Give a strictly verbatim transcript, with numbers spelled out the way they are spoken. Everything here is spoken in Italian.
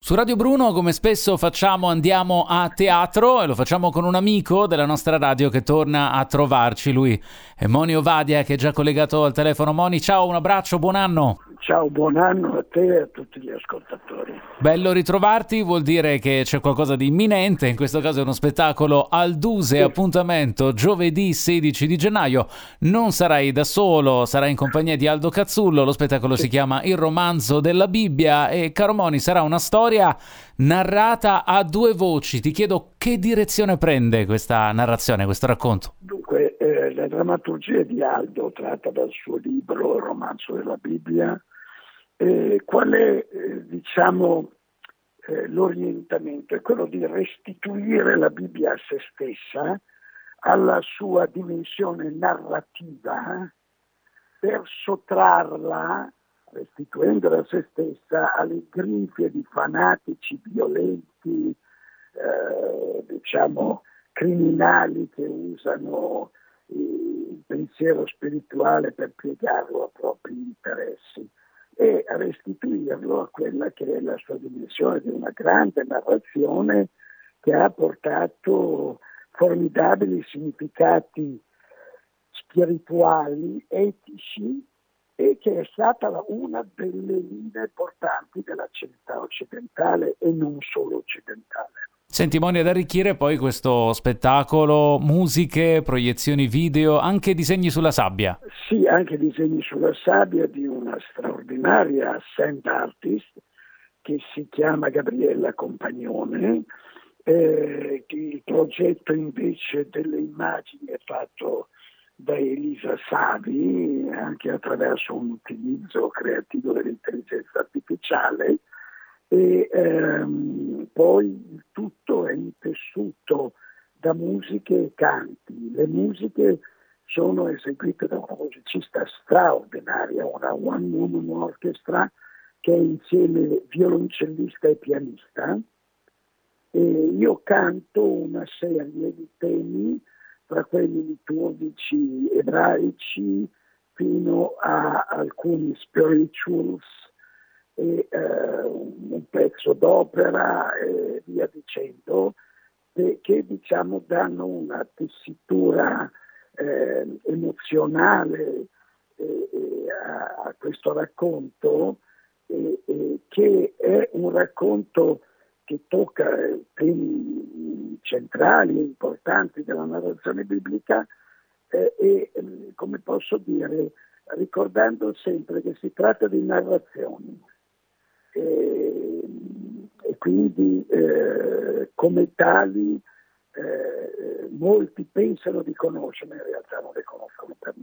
Su Radio Bruno, come spesso facciamo, andiamo a teatro e lo facciamo con un amico della nostra radio che torna a trovarci. Lui è Moni Ovadia, che è già collegato al telefono. Moni, ciao, un abbraccio, buon anno. Ciao, buon anno a te e a tutti gli ascoltatori. Bello ritrovarti, vuol dire che c'è qualcosa di imminente, in questo caso è uno spettacolo al Duse, Sì. Appuntamento giovedì sedici di gennaio. Non sarai da solo, sarai in compagnia di Aldo Cazzullo. Lo spettacolo Sì. si chiama Il romanzo della Bibbia e, caro Moni, sarà una storia narrata a due voci. Ti chiedo che direzione prende questa narrazione, questo racconto. Dunque, eh, la drammaturgia di Aldo, tratta dal suo libro Il romanzo della Bibbia, eh, qual è, eh, diciamo, eh, l'orientamento? È quello di restituire la Bibbia a se stessa, alla sua dimensione narrativa, per sottrarla, restituendola a se stessa, alle grinfie di fanatici violenti, eh, diciamo, criminali che usano il pensiero spirituale per piegarlo a propri interessi, e a restituirlo a quella che è la sua dimensione di una grande narrazione che ha portato formidabili significati spirituali, etici, e che è stata una delle linee portanti della civiltà occidentale e non solo occidentale. Senti Moni, ad arricchire poi questo spettacolo, musiche, proiezioni video, anche disegni sulla sabbia. Sì, anche disegni sulla sabbia di una straordinaria sand artist che si chiama Gabriella Compagnone. Eh, il progetto invece delle immagini è fatto da Elisa Savi, anche attraverso un utilizzo creativo dell'intelligenza artificiale. E ehm, poi il tutto è intessuto da musiche e canti. Le musiche sono eseguite da una musicista straordinaria, una one woman orchestra che è insieme violoncellista e pianista, e io canto una serie di temi, tra quelli liturgici ebraici fino a alcuni spirituals, e eh, un pezzo d'opera e via dicendo, che, che diciamo danno una tessitura eh, emozionale eh, a, a questo racconto, eh, eh, che è un racconto che tocca temi centrali e importanti della narrazione biblica, eh, e come posso dire, ricordando sempre che si tratta di narrazioni. E, e quindi eh, come tali eh, molti pensano di conoscere, in realtà non le conoscono per